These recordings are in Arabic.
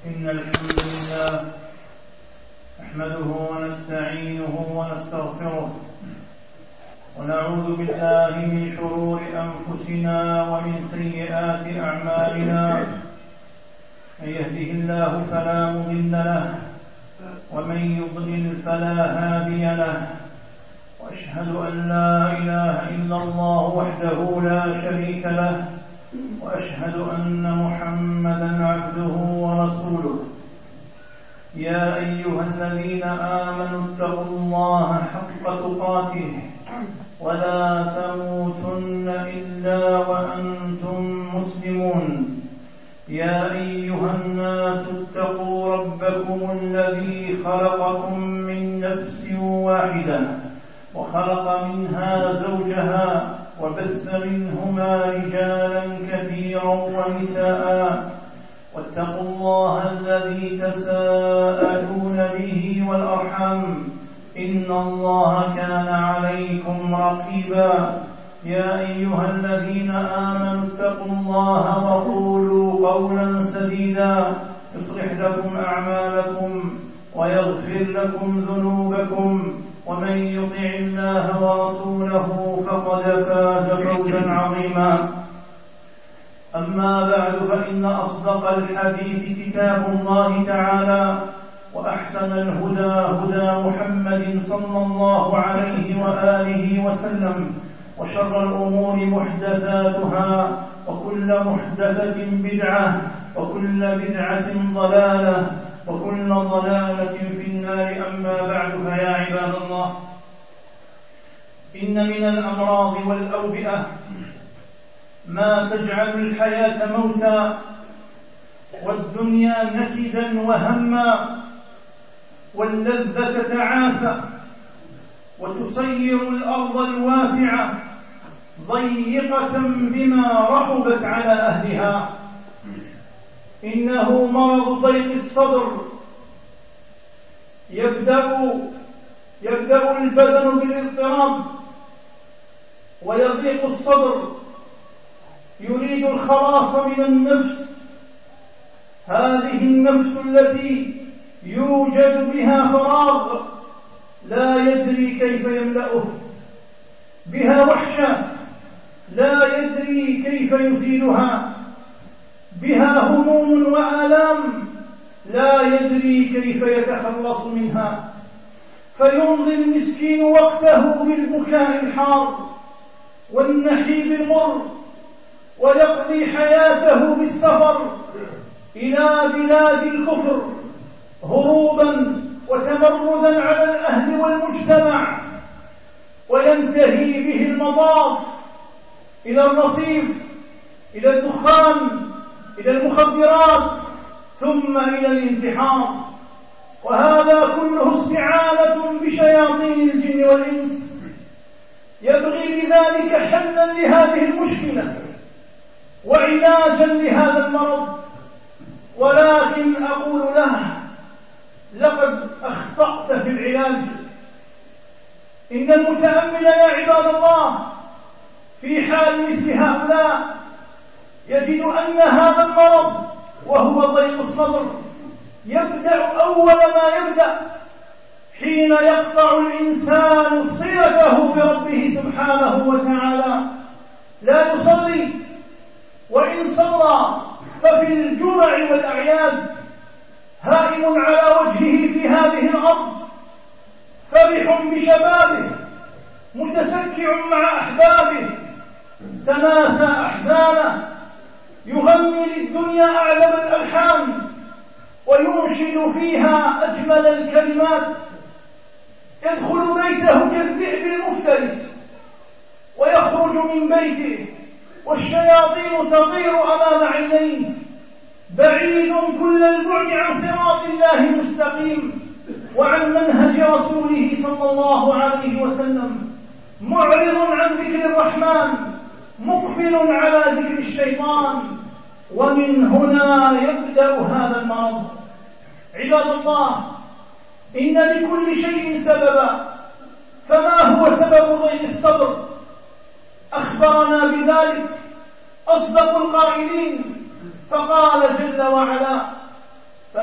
إن الحمد لله نحمده ونستعينه ونستغفره ونعوذ بالله من شرور أنفسنا ومن سيئات أعمالنا. من يهده الله فلا مضل له ومن يضلل فلا هادي له، وأشهد أن لا إله إلا الله وحده لا شريك له، وأشهد أن محمدا عبده ورسوله. يا أيها الذين آمنوا اتقوا الله حق تقاته ولا تموتن إلا وأنتم مسلمون. يا أيها الناس اتقوا ربكم الذي خلقكم من نفس واحدة وخلق منها زوجها وبث منهما رجالا كثيرا ونساء، واتقوا الله الذي تساءلون به والأرحام إن الله كان عليكم رقيبا. يا أيها الذين آمنوا اتقوا الله وقولوا قولا سديدا يصلح لكم أعمالكم ويغفر لكم ذنوبكم، ومن يطع الله ورسوله فقد فاز فوزا عظيما. أما بعد، فإن أصدق الحديث كتاب الله تعالى، وأحسن الهدى هدى محمد صلى الله عليه وآله وسلم، وشر الأمور محدثاتها، وكل محدثة بدعة، وكل بدعة ضلالة، وكل ضلالة في النار. أما بعد، فيا عباد الله، إن من الأمراض والأوبئة ما تجعل الحياة موتا والدنيا نكدا وهما، واللذة تعاسى، وتصير الأرض الواسعة ضيقة بما رحبت على أهلها. إنه مرض ضيق الصدر، يبدأ البدن بالاضطراب ويضيق الصدر، يريد الخلاص من النفس، هذه النفس التي يوجد بها فراغ لا يدري كيف يملأه، بها وحشة لا يدري كيف يزيلها، بها هموم وآلام لا يدري كيف يتخلص منها، فيمضي المسكين وقته بالبكاء الحار والنحيب المر، ويقضي حياته بالسفر إلى بلاد الكفر هروبا وتمردا على الأهل والمجتمع، وينتهي به المطاف إلى الرصيف، إلى الدخان، إلى المخدرات، ثم إلى الانتحار. وهذا كله استعانة بشياطين الجن والإنس. يبغي بذلك حلا لهذه المشكلة وعلاجا لهذا المرض، ولكن أقول له: لقد أخطأت في العلاج. إن المتأمل يا عباد الله في حال مثل هؤلاء يجد أن هذا المرض وهو ضيق الصدر يبدأ أول ما يبدأ حين يقطع الإنسان صلته بربه سبحانه وتعالى، لا يصلي، وإن صلى ففي الجمع والأعياد، هائم على وجهه في هذه الأرض، فرح بشبابه، متسكع مع أحبابه، تناسى أحزانه، يغني للدنيا أعلم الألحان وينشد فيها أجمل الكلمات، يدخل بيته كالذئب المفترس ويخرج من بيته والشياطين تطير أمام عينيه، بعيد كل البعد عن صراط الله المستقيم وعن منهج رسوله صلى الله عليه وسلم، معرض عن ذكر الرحمن، مقبل على ذكر الشيطان. ومن هنا يبدأ هذا المرض. عباد الله، إن لكل شيء سببا، فما هو سبب ضيق الصدر؟ أخبرنا بذلك أصدق القائلين، فقال جل وعلا: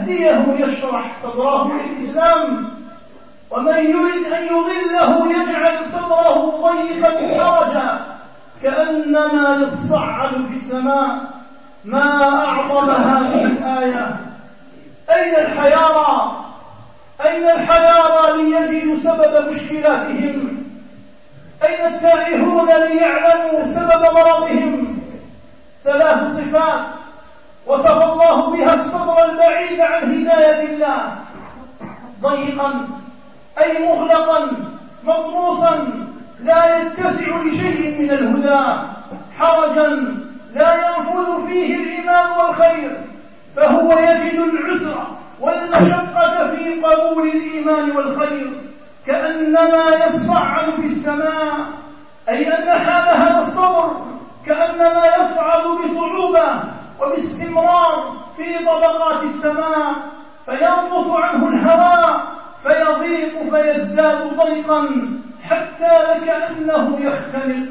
يهديه يشرح صدره للإسلام، ومن يرد أن يضله يجعل صدره ضيقا حرجا كأنما يصعد في السماء. ما أعظم هذه الآية. أين الحيارى؟ أين الحيارى ليجدوا سبب مشكلاتهم؟ أين التائهون ليعلموا سبب مرضهم؟ 3 صفات وصف الله بها الصدر البعيد عن هداية الله: ضيقا أي مغلقا مطموسا لا يتسع لشيء من الهدى، حرجا لا ينفذ فيه الإيمان والخير، فهو يجد العسر والمشقة في قبول الإيمان والخير، كأنما يصعد في السماء، أي أن حال هذا الصبر كأنما يصعد بصعوبة وباستمرار في طبقات السماء، فينقص عنه الهواء فيضيق فيزداد ضيقا حتى كأنه يختنق.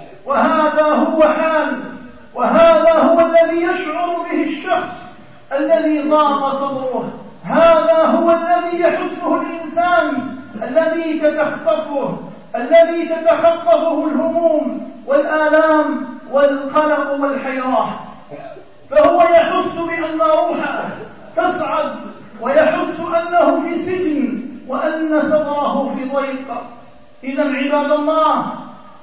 وهذا هو الذي يشعر به الشخص الذي ضاق صدره، هذا هو الذي يحسه الإنسان الذي تتخطفه الهموم والآلام والقلق والحيرة، فهو يحس بأن روحه تصعد، ويحس أنه في سجن وأن صدره في ضيق. إذا عباد الله،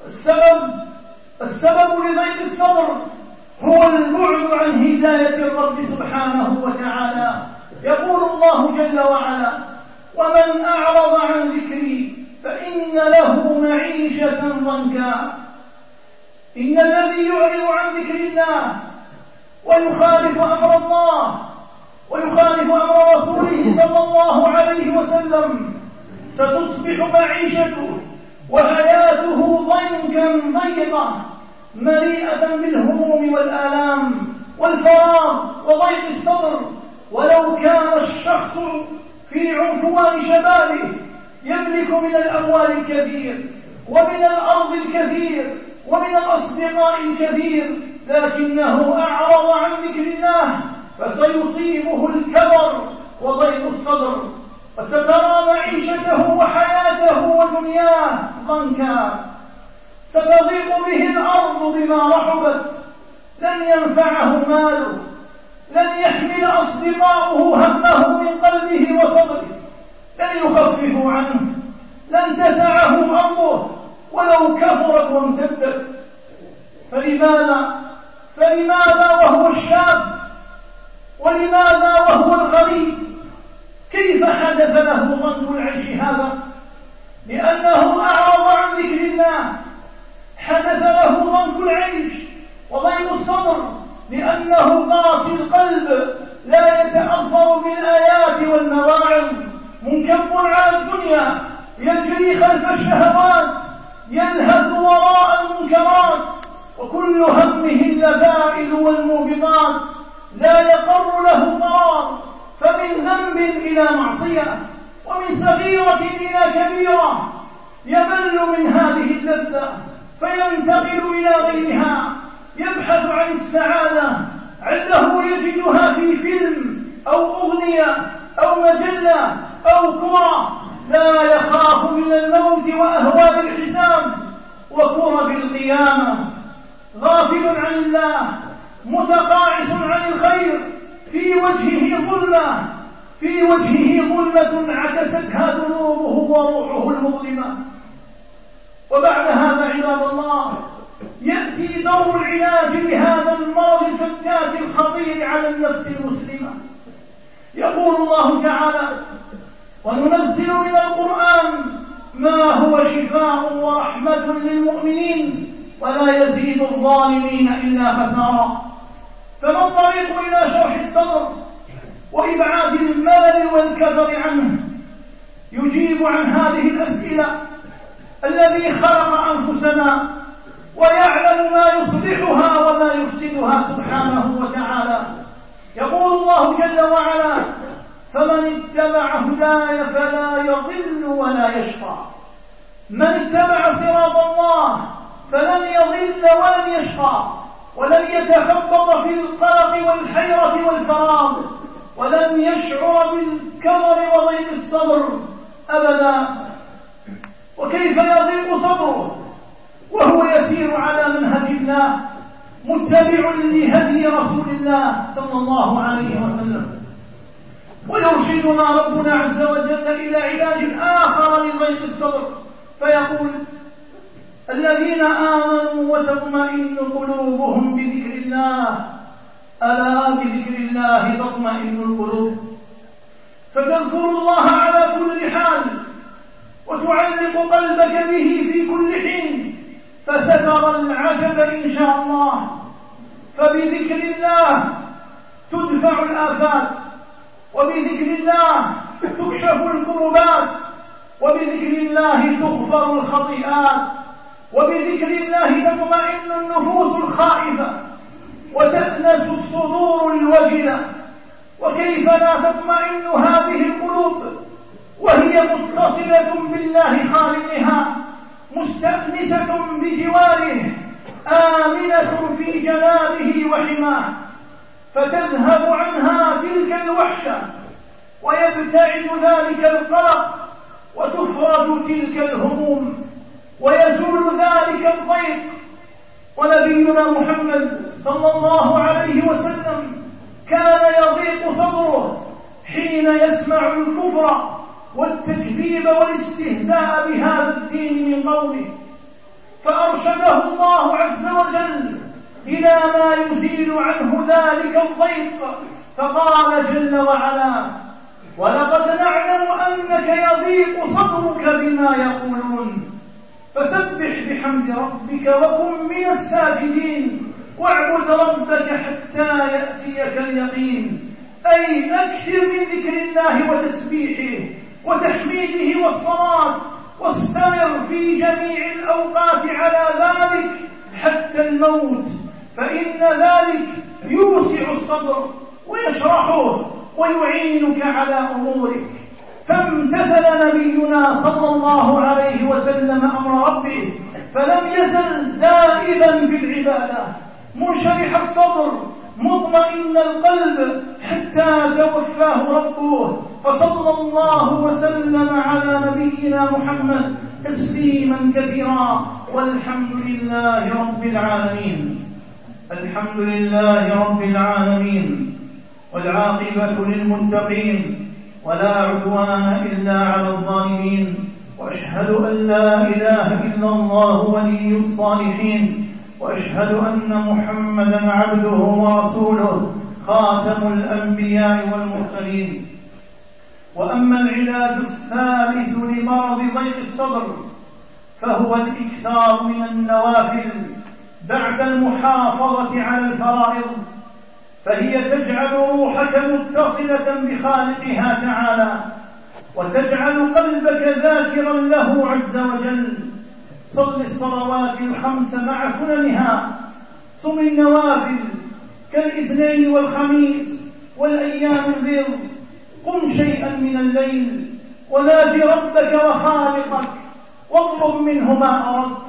السبب لضيق الصدر هو البعد عن هداية الرب سبحانه وتعالى. يقول الله جل وعلا: ومن أعرض عن ذكري فإن له معيشة ضنكا. إن الذي يعرض عن ذكر الله ويخالف أمر الله ويخالف أمر رسوله صلى الله عليه وسلم ستصبح معيشته وحياته ضنكا ضيقة مليئة بالهموم والآلام والفراغ وضيق الصدر. ولو كان الشخص في عنفوان شبابه يملك من الأموال الكثير ومن الأرض الكثير ومن الأصدقاء الكثير، لكنه أعرض عن ذكر الله فسيصيبه الكبر وضيق الصدر، وسترى معيشته وحياته ودنياه ضنكا، ستضيق به الأرض بما رحبت، لن ينفعه ماله، لن يحمل أصدقاؤه همه من قلبه وصدره، لن يخففوا عنه، لن تسعه أرضه ولو كثرت وامتدت. فلماذا وهو الشاب؟ ولماذا وهو الغريب؟ كيف حدث له ضنك العيش هذا؟ لأنه أعرض عن ذكر الله. حدث له ضنك العيش وضيق الصدر لأنه قاسي القلب، لا يتأثر بالآيات والمواعظ، منكب على الدنيا، يجري خلف الشهوات، يلهث وراء المنكرات، وكل همه اللذائذ والموبقات، لا يقر له قرار، فمن ذنب إلى معصية ومن صغيرة إلى كبيرة يمل من هذه اللذة فينتقل إلى غيرها، يبحث عن السعادة عنده يجدها في فيلم أو أغنية أو مجلة أو كرة، لا يخاف من الموت وأهوال الحساب وكرب القيامة، غافل عن الله، متقاعس عن الخير، في وجهه ظلمة عكستها ذنوبه وروحه المظلمة. وبعد هذا عباد الله يأتي دور العلاج لهذا المرض الفتات الخطير على النفس المسلمة. يقول الله تعالى: وننزل من القرآن ما هو شفاء ورحمة للمؤمنين ولا يزيد الظالمين إلا خسارا. فما الطريق إلى شرح الصدر وإبعاد الملل والكدر عنه؟ يجيب عن هذه الأسئلة الذي خلق أنفسنا ويعلم ما يصلحها وما يفسدها سبحانه وتعالى. يقول الله جل وعلا: فمن اتبع هداي فلا يضل ولا يشقى. من اتبع صراط الله فلن يضل ولن يشقى ولن يتخبط في القلق والحيرة والفراغ، ولن يشعر بالكبر وضيق الصدر أبدا. وكيف يضيق صدره وهو يسير على منهج الله متبع لهدي رسول الله صلى الله عليه وسلم؟ ويرشدنا ربنا عز وجل إلى علاج آخر لضيق الصدر فيقول: الذين آمنوا وتطمئن قلوبهم بذكر الله، ألا بذكر الله تطمئن القلوب. فتذكر الله على كل حال وتعلق قلبك به في كل حين، فسترى العجب إن شاء الله. فبذكر الله تدفع الآفات، وبذكر الله تكشف الكربات، وبذكر الله تغفر الخطيئات، وبذكر الله تطمئن النفوس الخائفة وتأنس الصدور الوجلة. وكيف لا تطمئن هذه القلوب وهي متصلة بالله خالقها، مستأنسة بجواره، آمنة في جلاله وحماه، فتذهب عنها تلك الوحشة ويبتعد ذلك القلق وتفرج تلك الهموم ويزول ذلك الضيق. ونبينا محمد صلى الله عليه وسلم كان يضيق صدره حين يسمع الكفر والتكذيب والاستهزاء بهذا الدين من قومه، فأرشده الله عز وجل إلى ما يزيل عنه ذلك الضيق، فقال جل وعلا: ولقد نعلم أنك يضيق صدرك بما يقولون فسبح بحمد ربك وكن من الساجدين واعبد ربك حتى يأتيك اليقين. أي أكثر من ذكر الله وتسبيحه وتحميده والصلاة، واستمر في جميع الأوقات على ذلك حتى الموت، فإن ذلك يوسع الصدر ويشرحه ويعينك على أمورك. فامتثل نبينا صلى الله عليه وسلم أمر ربه، فلم يزل دائما في العبادة، منشرح الصدر مطمئن القلب حتى توفاه ربه. فصلى الله وسلم على نبينا محمد تسليما كثيرا، والحمد لله رب العالمين. الحمد لله رب العالمين، والعاقبة للمتقين، ولا عدوان إلا على الظالمين. وأشهد أن لا إله إلا الله ولي الصالحين، وأشهد أن محمدا عبده ورسوله خاتم الأنبياء والمرسلين. وأما العلاج الثالث لمرض ضيق الصدر فهو الإكثار من النوافل بعد المحافظة على الفرائض، فهي تجعل روحك متصلة بخالقها تعالى، وتجعل قلبك ذاكرا له عز وجل. صل الصلوات الخمس مع سننها، صم النوافل كالاثنين والخميس والأيام البيض، قم شيئا من الليل وناجي ربك وخالقك واطلب منه ما أردت.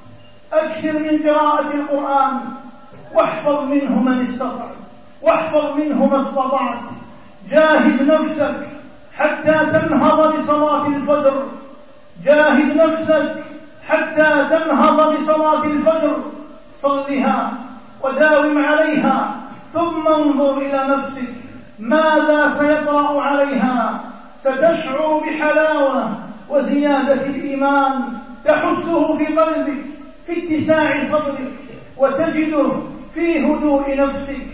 أكثر من قراءة القرآن، واحفظ منه من استطعت، واحفظ منه ما استطعت. جاهد نفسك حتى تنهض بصلاة الفجر، جاهد نفسك حتى تنهض بصلاة الفجر، صلها وداوم عليها، ثم انظر إلى نفسك ماذا سيطرأ عليها. ستشعر بحلاوة وزيادة الإيمان تحسه في قلبك، في اتساع صدرك، وتجده في هدوء نفسك،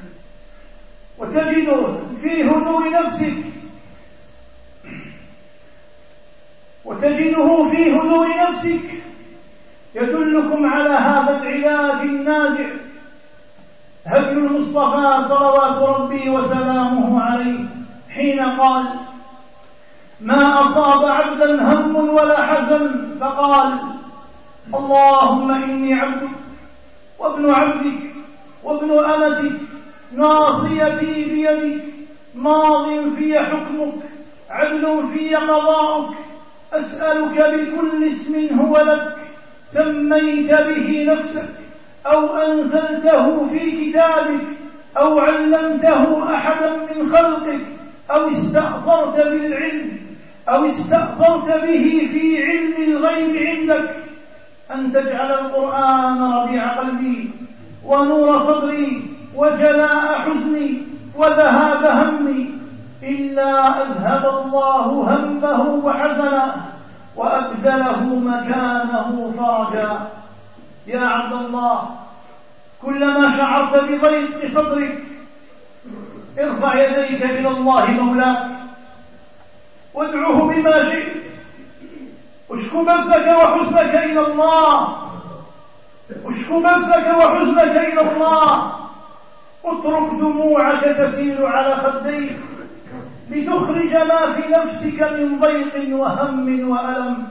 وتجده في هدوء نفسك. يدلكم على هذا العلاج الناجع هدي المصطفى صلوات ربي وسلامه عليه، حين قال: ما أصاب عبدا هم ولا حزن فقال: اللهم إني عبدك وابن عبدك وابن أمتك، ناصيتي بيدك، ماض في حكمك، عدل في قضاؤك، أسألك بكل اسم هو لك سميت به نفسك أو أنزلته في كتابك أو علمته أحد أحدا من خلقك أو استأثرت بالعلم أو استأثرت به في علم الغيب عندك أن تجعل القرآن ربيع قلبي ونور صدري وجلاء حزني وذهاب همي، إلا أذهب الله همه وحزنه وأبدله مكانه فرجا. يا عبد الله، كلما شعرت بضيق صدرك ارفع يديك إلى الله مولاك وادعه بما شئت، اشكو بثك وحزنك إلى الله، اشكو بثك وحزنك إلى الله، اترك دموعك تسيل على خديك لتخرج ما في نفسك من ضيق وهم وألم.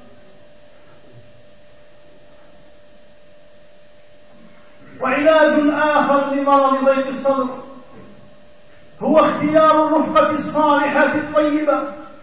وعلاج آخر لمرض ضيق الصدر هو اختيار الرفقة الصالحة الطيبة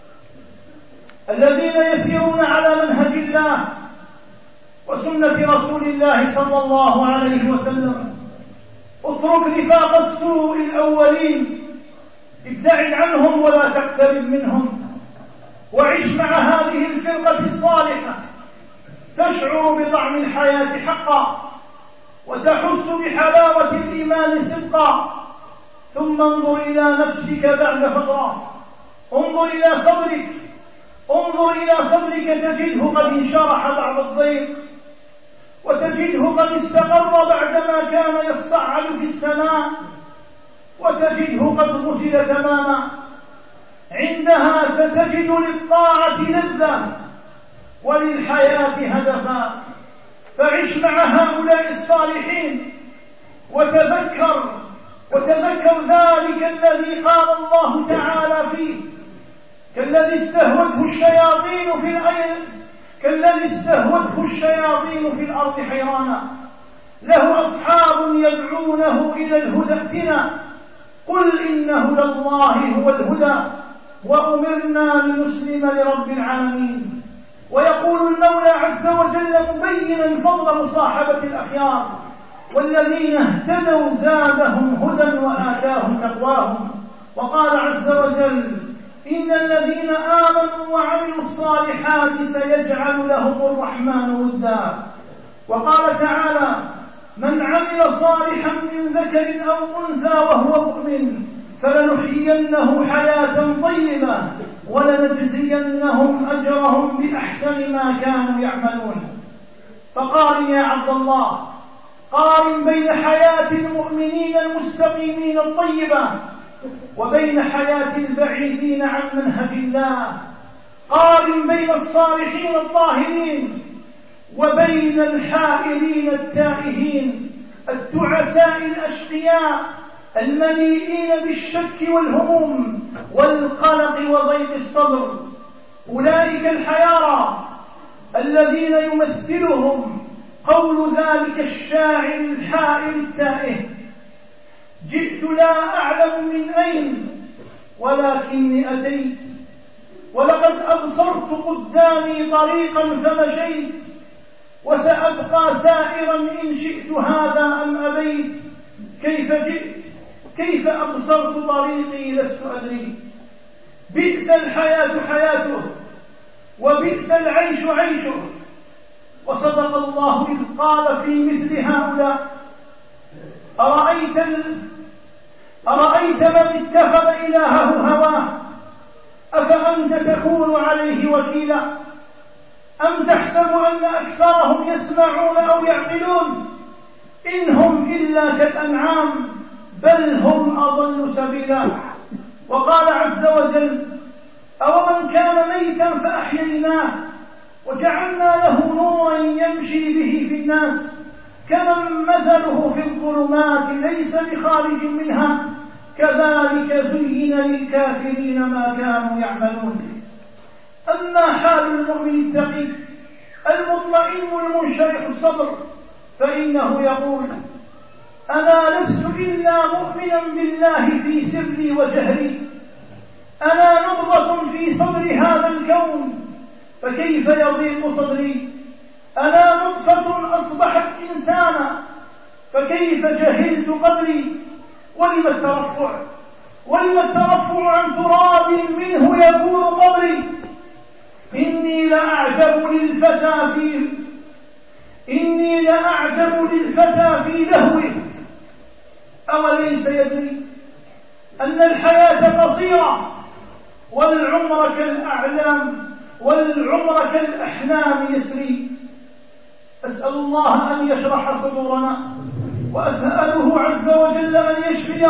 الذين يسيرون على منهج الله وسنة رسول الله صلى الله عليه وسلم. اترك رفاق السوء الأولين، ابتعد عنهم ولا تقترب منهم، وعش مع هذه الفرقة الصالحة تشعر بطعم الحياة حقا وتحس بحلاوة الإيمان صدقا. ثم انظر إلى نفسك بعد فترة، انظر إلى صدرك، انظر إلى صدرك تجده قد انشرح بعد الضيق، وتجده قد استقر بعدما كان يصعد في السماء، وتجده قد غسل تماما. عندها ستجد للطاعة لذة وللحياة هدفا. فعش مع هؤلاء الصالحين وتذكر ذلك الذي قال الله تعالى فيه: كالذي استهوته الشياطين في الأرض حيرانا له أصحاب يدعونه إلى الهدى ائتنا قل إن هدى الله هو الهدى وأمرنا لنسلم لرب العالمين. ويقول المولى عز وجل مبينا فضل مصاحبة الأخيار: والذين اهتدوا زادهم هدى وآتاهم تقواهم. وقال عز وجل: إن الذين آمنوا وعملوا الصالحات سيجعل لهم الرحمن ودا. وقال تعالى: من عمل صالحا من ذكر أو أنثى وهو مؤمن فلنحيينه حياة طيبة ولنجزينهم أجرهم بأحسن ما كانوا يعملون. فقارن يا عبد الله، قارن بين حياة المؤمنين المستقيمين الطيبة وبين حياة البعيدين عن منهج الله. قارن بين الصالحين الطاهرين وبين الحائرين التائهين التعساء الأشقياء المليئين بالشك والهموم والقلق وضيق الصدر. أولئك الحيارى الذين يمثلهم قول ذلك الشاعر الحائر التائه: جئت لا أعلم من أين ولكني أتيت، ولقد أبصرت قدامي طريقا فمشيت، وسأبقى سائرا إن شئت هذا أم أبيت. كيف جئت؟ كيف أبصرت طريقي لست أدري. بئس الحياة حياته وبئس العيش عيشه. وصدق الله إذ قال في مثل هؤلاء: أرأيت من اتخذ إلهه هواه أفأنت تكون عليه وكيلا أم تحسب أن أكثرهم يسمعون أو يعقلون إن هم إلا كالأنعام بل هم أضل سبيلا. وقال عز وجل: أومن كان ميتا فأحييناه وجعلنا له نورا يمشي به في الناس كمن مثله في الظلمات ليس بخارج منها كذلك زين للكافرين ما كانوا يعملون. أما حال المؤمن التقي المطمئن المنشرح الصدر فإنه يقول: أنا لست إلا مؤمنا بالله في سري وجهري، أنا نبضة في صدر هذا الكون فكيف يضيق صدري، أنا نطفة أصبحت إنسانا فكيف جهلت قدري. ولم الترفع ولم الترفع عن تراب منه يكون قبري. إني لأعجب للفتى في لهوه أوليس يدري أن الحياة قصيرة والعمر كالأحلام يسري. أسأل الله أن يشرح صدورنا، وأسأله عز وجل أن يشفي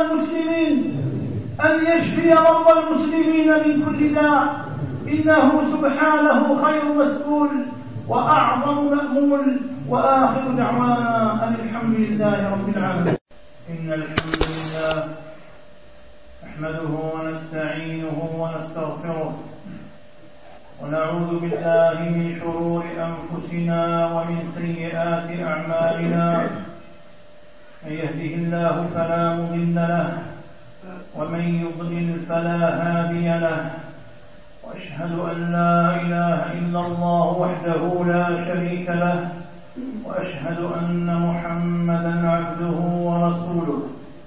مرضى المسلمين من كل داء، إنه سبحانه خير مسؤول وأعظم مأمول. وآخر دعوانا أن الحمد لله رب العالمين. إن الحمد لله نحمده ونستعينه ونستغفره، ونعوذ بالله من شرور أنفسنا ومن سيئات أعمالنا. من يهده الله فلا مضل له، ومن يضلل فلا هادي له. وأشهد أن لا إله إلا الله وحده لا شريك له، وأشهد أن محمدا عبده ورسوله.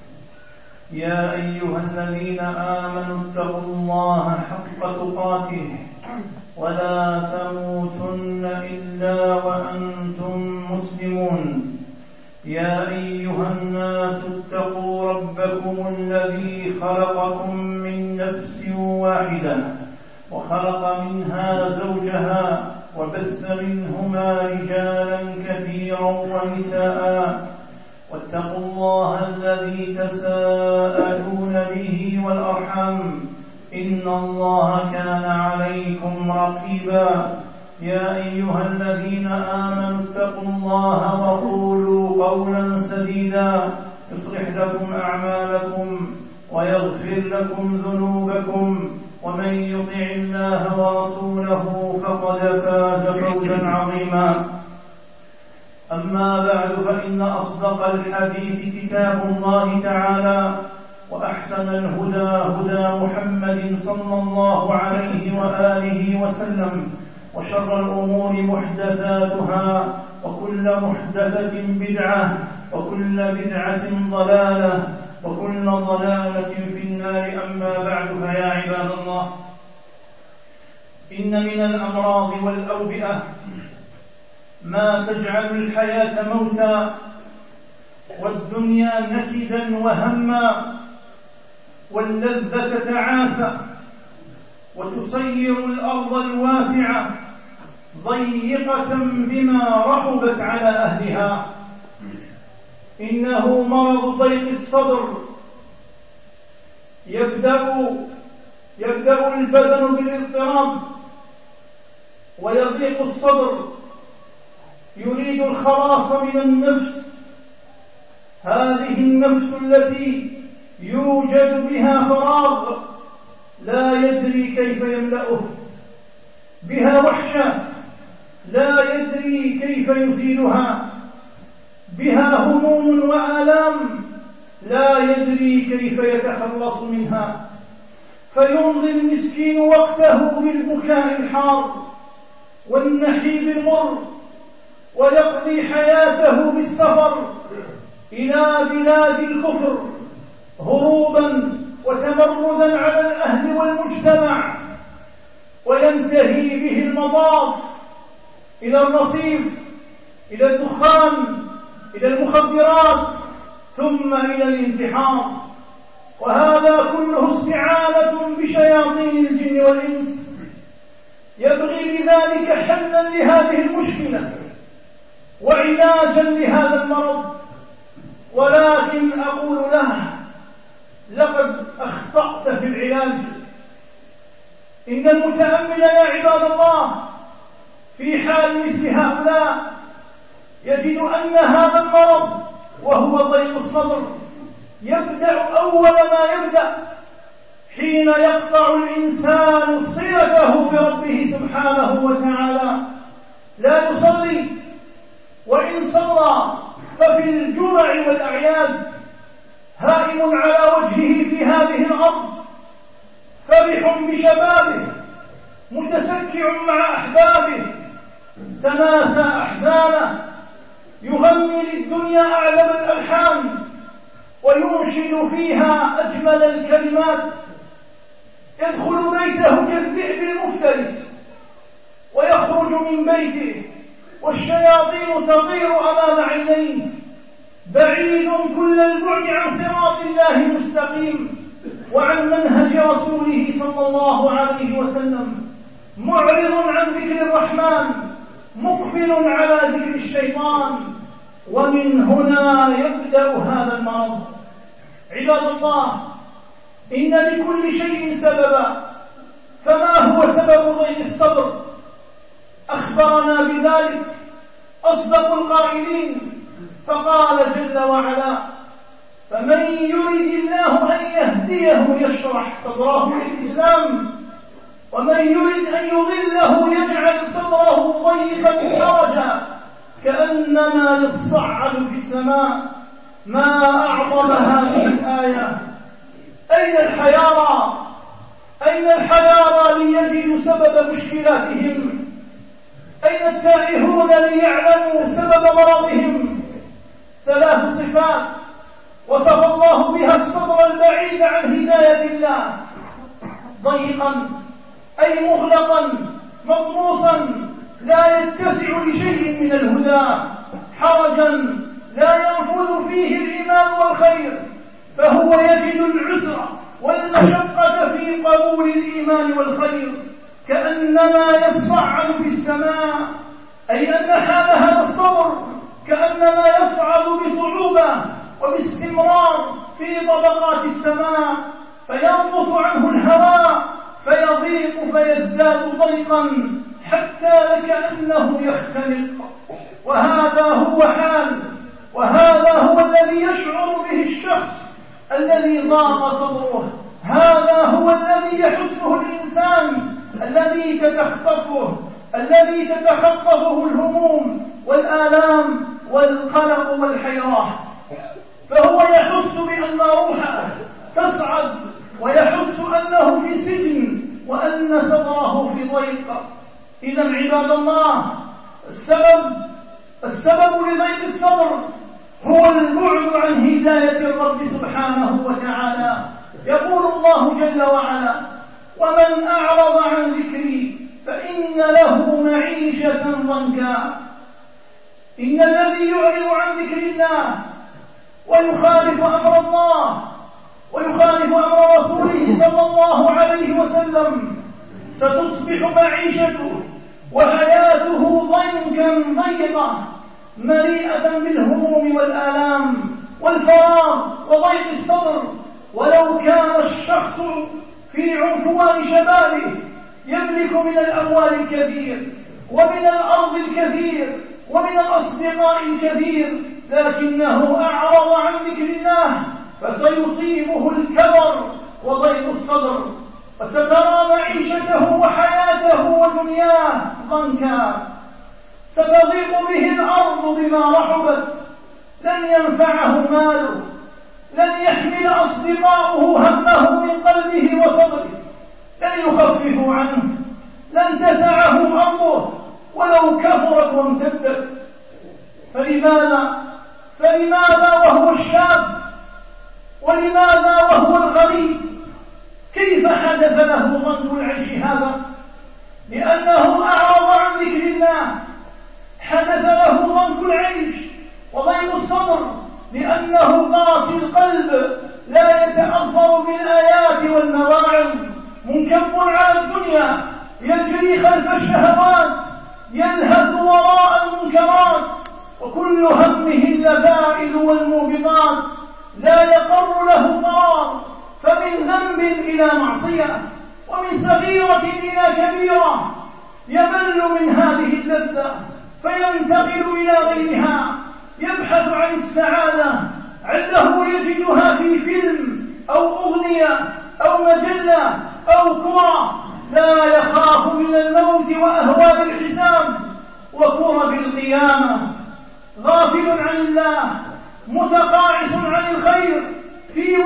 يا أيها الذين آمنوا اتقوا الله حق تقاته ولا تموتن إلا وأنتم مسلمون. يا أيها الناس اتقوا ربكم الذي خلقكم من نفس واحدة وخلق منها زوجها وبث منهما رجالا كثيرا ونساء، واتقوا الله الذي تساءلون به والأرحام، إن الله كان عليكم رقيبا. يا أيها الذين آمنوا اتقوا الله وقولوا قولا سديدا يصلح لكم أعمالكم ويغفر لكم ذنوبكم، ومن يطع الله ورسوله فقد فاز فوزا عظيما. أما بعد، فإن أصدق الحديث كتاب الله تعالى، وأحسن الهدى هدى محمد صلى الله عليه وآله وسلم، وشر الأمور محدثاتها، وكل محدثة بدعة، وكل بدعة ضلالة، وكل ضلالة في النار. أما بعد، فيا عباد الله، إن من الأمراض والأوبئة ما تجعل الحياة موتا والدنيا نكدا وهما واللذة تعاسة، وتسير الأرض الواسعة ضيقة بما رحبت على أهلها. إنه مرض ضيق الصدر، يبدأ البدن بالاضطراب ويضيق الصدر، يريد الخلاص من النفس، هذه النفس التي يوجد بها فراغ لا يدري كيف يملأه، بها وحشة لا يدري كيف يزيلها، بها هموم وآلام لا يدري كيف يتخلص منها، فيمضي المسكين وقته بالبكاء الحار والنحيب المر، ويقضي حياته بالسفر إلى بلاد الكفر هروبا وتمردا على الأهل والمجتمع، وينتهي به المطاف إلى الرصيف، إلى الدخان، إلى المخدرات، ثم إلى الانتحار. وهذا كله استعانة بشياطين الجن والإنس، يبغي بذلك حلا لهذه المشكلة وعلاجا لهذا المرض. ولكن أقول له: لقد أخطأت في العلاج. إن المتأمل يا عباد الله في حال مثل هؤلاء يجد أن هذا المرض وهو ضيق الصدر يبدأ أول ما يبدأ حين يقطع الإنسان صلته بربه سبحانه وتعالى، لا يصلي، وإن صلى ففي الجمع والأعياد، هائم على وجهه في هذه الأرض، فرح بشبابه، متسكع مع أحبابه، تناسى أحزانه، يغني للدنيا أعلم الألحان، وينشد فيها أجمل الكلمات، يدخل بيته كالذئب المفترس ويخرج من بيته والشياطين تطير أمام عينيه، بعيد كل البعد عن صراط الله المستقيم وعن منهج رسوله صلى الله عليه وسلم، معرض عن ذكر الرحمن، مقبل على ذكر الشيطان. ومن هنا يبدأ هذا المرض. عباد الله، إن لكل شيء سببا، فما هو سبب ضيق الصبر؟ أخبرنا بذلك أصدق القائلين، فقال جل وعلا: فمن يرد الله أن يهديه يشرح صدره للإسلام، ومن يرد أن يضله يجعل صدره ضيقا حرجا كأنما يصعد في السماء. ما أعظم هذه الآية! أين الحيارى؟ أين الحيارى ليجدوا سبب مشكلاتهم؟ أين التائهون ليعلموا سبب مرضهم؟ 3 صفات وصف الله بها الصدر البعيد عن هداية الله: ضيقا أي مغلقا مطموسا لا يتسع لشيء من الهدى، حرجا لا ينفذ فيه الإيمان والخير، فهو يجد العسر والمشقة في قبول الإيمان والخير كأنما يصعد في السماء، أي أن حال هذا الصبر كأنما يصعد بصعوبة وباستمرار في طبقات السماء، فينقص عنه الهواء فيضيق فيزداد ضيقا حتى لكأنه يختنق. وهذا هو الذي يشعر به الشخص الذي ضاق صدره، هذا هو الذي يحسه الإنسان الذي تتخطفه الهموم والآلام والقلق والحيرة، فهو يحس بأن روحه تصعد، ويحس أنه في سجن وأن صدره في ضيق. إذا عباد الله، السبب لضيق الصدر هو البعد عن هداية الرب سبحانه وتعالى. يقول الله جل وعلا: ومن أعرض عن ذكري فإن له معيشة ضنكا. إن الذي يعرض عن ذكر الله ويخالف أمر الله ويخالف أمر رسوله صلى الله عليه وسلم ستصبح معيشته وحياته ضنكا ضيقة مليئة بالهموم والآلام والفراغ وضيق الصدر. ولو كان الشخص في عنفوان شبابه يملك من الأموال الكثير ومن الأرض الكثير ومن الأصدقاء الكثير، لكنه أعرض عن ذكر الله فسيصيبه الكبر وضيق الصدر، وسترى معيشته وحياته ودنياه ضنكا، ستضيق به الأرض بما رحبت، لن ينفعه ماله، لن يحمل أصدقاؤه همه من قلبه وصدره، لن يخففوا عنه، لن تسعه أرضه ولو كثرت وامتدت. فلماذا وهو الشاب؟ ولماذا وهو الغني؟ كيف حدث له ضنك العيش هذا؟ لأنه أعرض عن ذكر الله. حدث له ضنك العيش وضيق الصدر لأنه قاسي القلب، لا يتأثر بالآيات والمواعظ، منكب على الدنيا، يجري خلف الشهوات، يلهث وراء المنكرات، وكل همه اللذائذ والموبقات، لا يقر له قرار، فمن ذنب إلى معصية ومن صغيرة إلى كبيرة يمل من هذه اللذة فينتقل إلى غيرها، يبحث عن السعادة عله يجدها في فيلم أو أغنية أو مجلة أو كرة، لا يخاف من الموت وأهوال الحساب وكرب القيامة، غافل عن الله، متقاعس عن الخير، في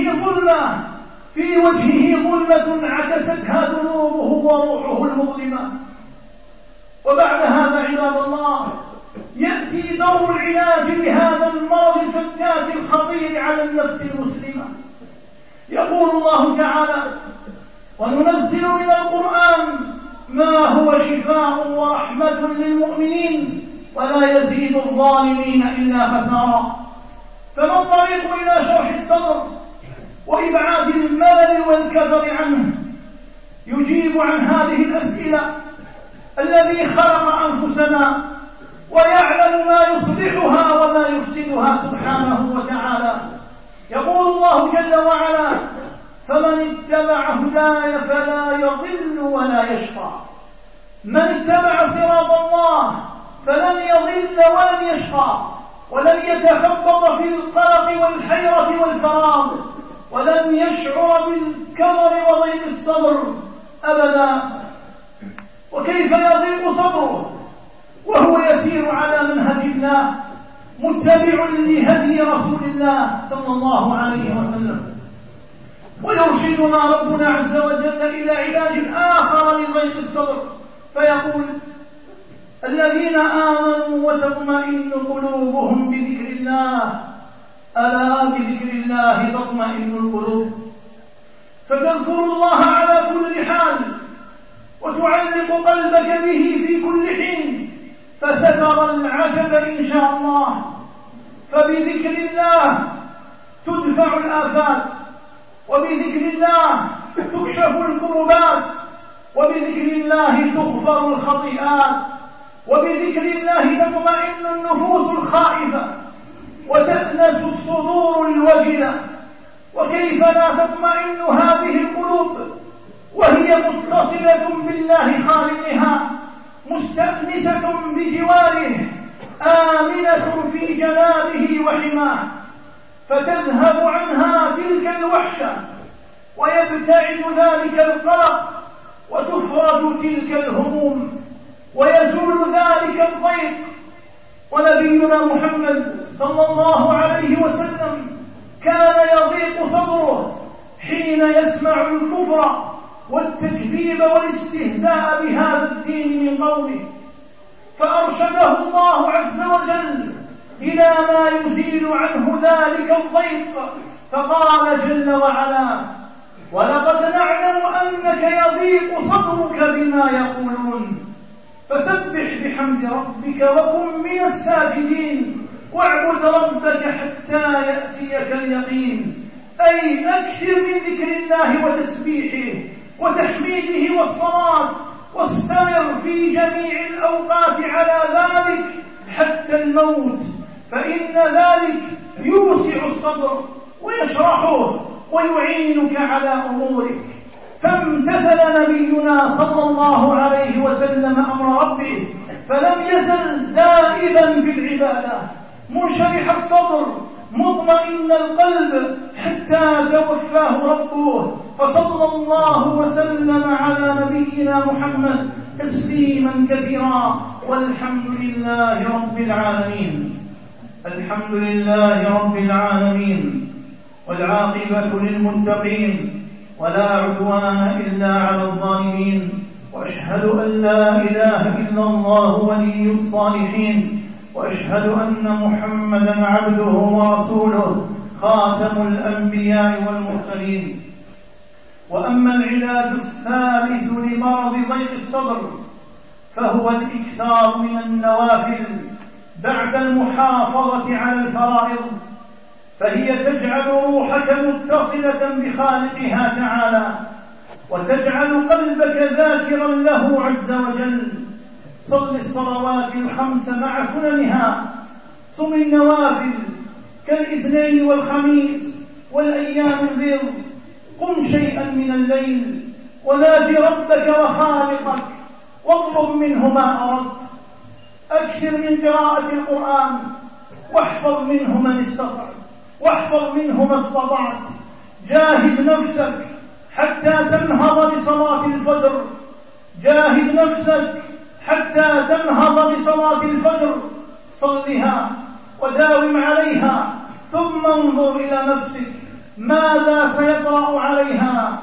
وجهه ظلمة عكستها ذنوبه وروحه المظلمة. وبعد هذا عباد الله، يأتي دور العلاج لهذا المرض الفتاك الخطير على النفس المسلمة. يقول الله تعالى: وننزل من القرآن ما هو شفاء ورحمة للمؤمنين ولا يزيد الظالمين إلا خسارا. فما الطريق إلى شرح الصدر وإبعاد الملل والكدر عنه؟ يجيب عن هذه الأسئلة الذي خلق أنفسنا ويعلم ما يصلحها وما يفسدها سبحانه وتعالى. يقول الله جل وعلا: فمن اتبع هداي فلا يضل ولا يشقى. من اتبع صراط الله فلن يضل ولن يشقى، ولن يتخبط في القلق والحيرة والفراغ، ولن يشعر بالكدر وضيق الصبر أبدا. وكيف يضيق صبره وهو يسير على منهج الله متبع لهدي رسول الله صلى الله عليه وسلم؟ ويرشدنا ربنا عز وجل إلى علاج آخر لضيق الصبر، فيقول: الذين آمنوا وتطمئن قلوبهم بذكر الله، ألا بذكر الله تطمئن القلوب. فتذكر الله على كل حال وتعلق قلبك به في كل حين، فسترى العجب إن شاء الله. فبذكر الله تدفع الآفات، وبذكر الله تكشف الكربات، وبذكر الله تغفر الخطيئات، وبذكر الله تطمئن النفوس الخائفة وتأنس الصدور الوجلة. وكيف لا تطمئن هذه القلوب وهي متصلة بالله خالقها، مستأنسة بجواره، آمنة في جلاله وحماه، فتذهب عنها تلك الوحشة ويبتعد ذلك القلق وتفرج تلك الهموم ويزول ذلك الضيق. ونبينا محمد صلى الله عليه وسلم كان يضيق صدره حين يسمع الكفر والتكذيب والاستهزاء بهذا الدين من قومه، فأرشده الله عز وجل إلى ما يزيل عنه ذلك الضيق، فقال جل وعلا: ولقد نعلم أنك يضيق صدرك بما يقولون فسبح بحمد ربك وكن من الساجدين واعبد ربك حتى يأتيك اليقين. أي أكثر من ذكر الله وتسبيحه وتحميده والصلاة، واستمر في جميع الأوقات على ذلك حتى الموت، فإن ذلك يوسع الصدر ويشرحه ويعينك على أمورك. فامتثل نبينا صلى الله عليه وسلم أمر ربه، فلم يزل دائبا في العبادة، منشرح الصدر مطمئن القلب حتى توفاه ربه. فصلى الله وسلم على نبينا محمد تسليما كثيرا، والحمد لله رب العالمين. الحمد لله رب العالمين، والعاقبة للمتقين، ولا عدوان إلا على الظالمين. وأشهد أن لا إله إلا الله ولي الصالحين، وأشهد أن محمدا عبده ورسوله خاتم الأنبياء والمرسلين. وأما العلاج الثالث لمرض ضيق الصدر فهو الإكثار من النوافل بعد المحافظة على الفرائض، فهي تجعل روحك متصلة بخالقها تعالى، وتجعل قلبك ذاكرا له عز وجل. صل الصلوات الخمس مع سننها، صم النوافل كالاثنين والخميس والأيام البيض، قم شيئا من الليل وناجي ربك وخالقك واطلب منه ما أردت. أكثر من قراءة القرآن، واحفظ منه من استطعت، واحفظ منه ما استطعت. جاهد نفسك حتى تنهض بصلاة الفجر، جاهد نفسك حتى تنهض بصلاة الفجر، صلها وداوم عليها، ثم انظر إلى نفسك ماذا سيطرأ عليها.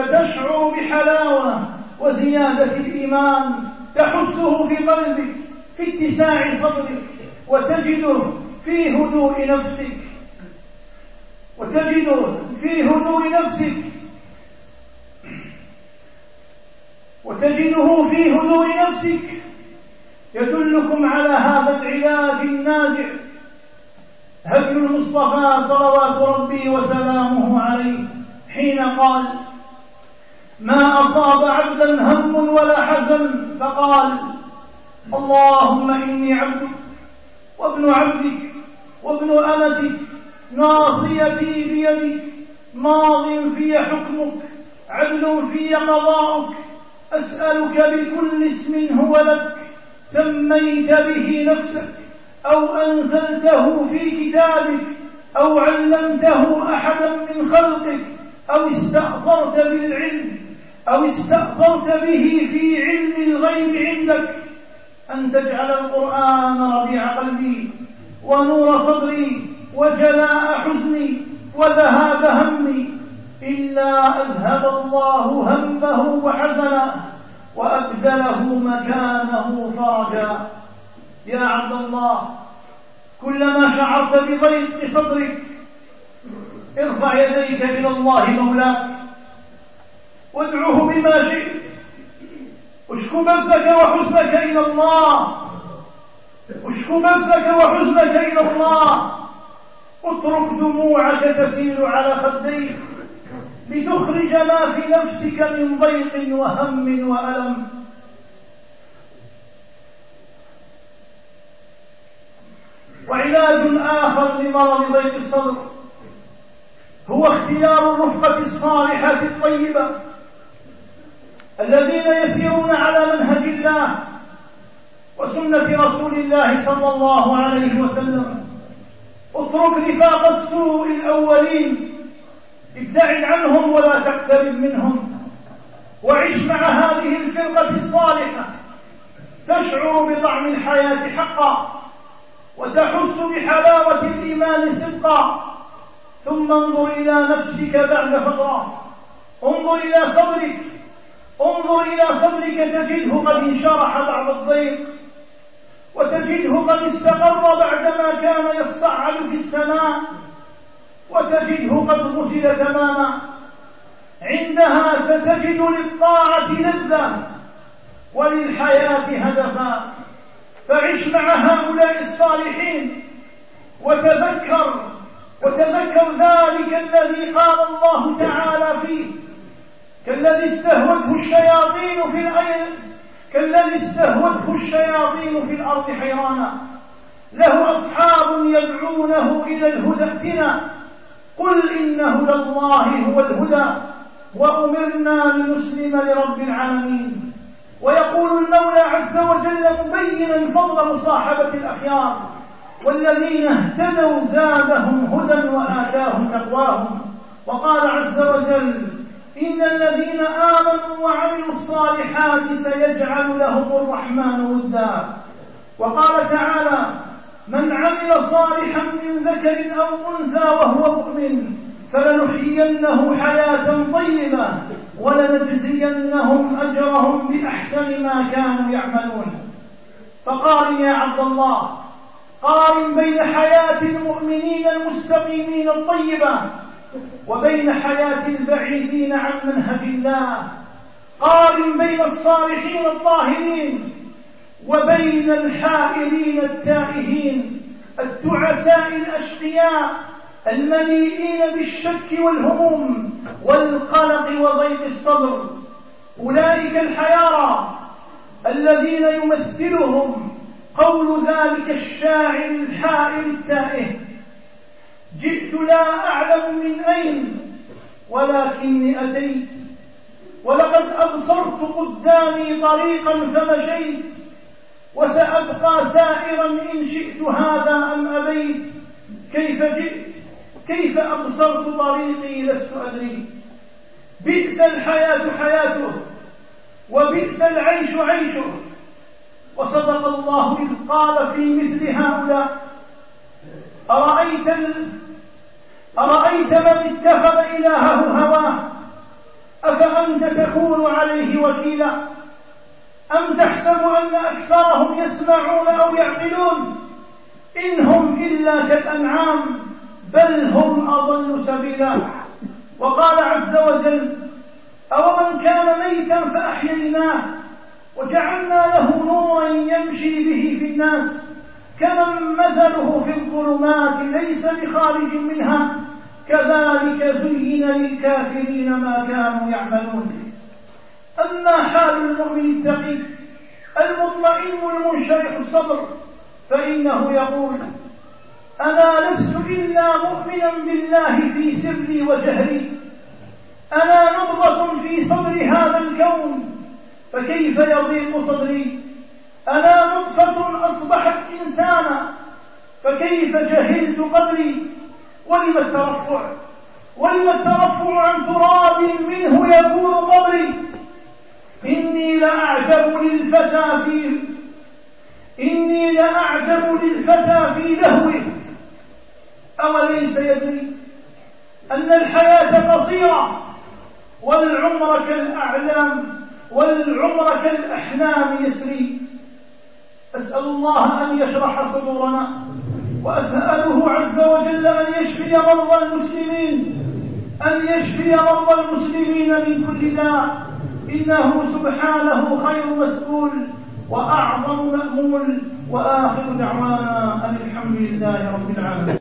ستشعر بحلاوة وزيادة الإيمان تحسه في قلبك في اتساع صدرك، وتجده في هدوء نفسك، يدلكم على هذا العلاج الناجع هدي المصطفى صلوات ربي وسلامه عليه حين قال: ما أصاب عبدا هم ولا حزن فقال: اللهم إني عبدك وابن عبدك وابن أمتك ناصيتي بيدك ماض في حكمك عدل في قضاؤك أسألك بكل اسم هو لك سميت به نفسك أو أنزلته في كتابك أو علمته أحدا من خلقك أو استأثرت به في علم الغيب عندك أن تجعل القرآن ربيع قلبي ونور صدري وجلاء حزني وذهاب همي، إلا أذهب الله همه وحزنه وأبدله مكانه فرجا. يا عبد الله، كلما شعرت بضيق صدرك ارفع يديك إلى الله مولاك وادعه بما شئت، اشكو بثك وحزنك إلى الله، اترك دموعك تسيل على خديك لتخرج ما في نفسك من ضيق وهم وألم. وعلاج آخر لمرض ضيق الصدر هو اختيار الرفقة الصالحة الطيبة الذين يسيرون على منهج الله وسنة رسول الله صلى الله عليه وسلم. اترك رفاق السوء الأولين، ابتعد عنهم ولا تقترب منهم، وعش مع هذه الفرقة الصالحة تشعر بطعم الحياة حقا وتحس بحلاوة الإيمان صدقا. ثم انظر إلى نفسك بعد فترة، انظر إلى صدرك تجده قد انشرح بعد الضيق، وتجده قد استقر بعدما كان يصعد في السماء، وتجده قد غسل تماما. عندها ستجد للطاعة لذة وللحياة هدفا. فعش مع هؤلاء الصالحين وتذكر ذلك الذي قال الله تعالى فيه: كالذي استهوته الشياطين في الأرض حيرانا له أصحاب يدعونه إلى الهدى ائتنا قل إن هدى الله هو الهدى وأمرنا لنسلم لرب العالمين. ويقول المولى عز وجل مبينا فضل مصاحبة الأخيار: والذين اهتدوا زادهم هدى وآتاهم تقواهم. وقال عز وجل: إن الذين آمنوا وعملوا الصالحات سيجعل لهم الرحمن ودا. وقال تعالى: من عمل صالحا من ذكر أو أنثى وهو مؤمن فلنحيينه حياة طيبة ولنجزينهم أجرهم بأحسن ما كانوا يعملون. فقارن يا عبد الله، قارن بين حياة المؤمنين المستقيمين الطيبة وبين حياة البعيدين عن منهج الله. قارن بين الصالحين الطاهرين وبين الحائرين التائهين التعساء الأشقياء المليئين بالشك والهموم والقلق وضيق الصدر. أولئك الحيارى الذين يمثلهم قول ذلك الشاعر الحائر التائه: جئت لا أعلم من أين ولكني أتيت، ولقد أبصرت قدامي طريقا فمشيت، وسأبقى سائرا إن شئت هذا أم أبيت. كيف جئت؟ كيف أبصرت طريقي لست أدري. بئس الحياة حياته وبئس العيش عيشه. وصدق الله إذ قال في مثل هؤلاء: أرأيت من اتخذ إلهه هواه أفأنت تكون عليه وكيلا. أم تحسب أن أكثرهم يسمعون أو يعقلون؟ إن هم إلا كالأنعام بل هم أضل سبيلا. وقال عز وجل: أومن كان ميتا فأحييناه وجعلنا له نورا يمشي به في الناس كمن مثله في الظلمات ليس بخارج منها كذلك زين للكافرين ما كانوا يعملون. أما حال المؤمن التقي المطمئن المنشرح الصدر فإنه يقول: أنا لست إلا مؤمنا بالله في سري وجهري، أنا نبضة في صدر هذا الكون فكيف يضيق صدري، أنا نطفة أصبحت إنسانا فكيف جهلت قدري. ولم الترفع عن تراب منه يكون قبري. إني لأعجب للفتى في لهوه أوليس يدري أن الحياة قصيرة والعمر كالأحلام يسري. أسأل الله أن يشرح صدورنا، وأسأله عز وجل أن يشفي مرضى المسلمين من كل داء، إنه سبحانه خير مسؤول وأعظم مأمول. وآخر دعوانا أن الحمد لله رب العالمين.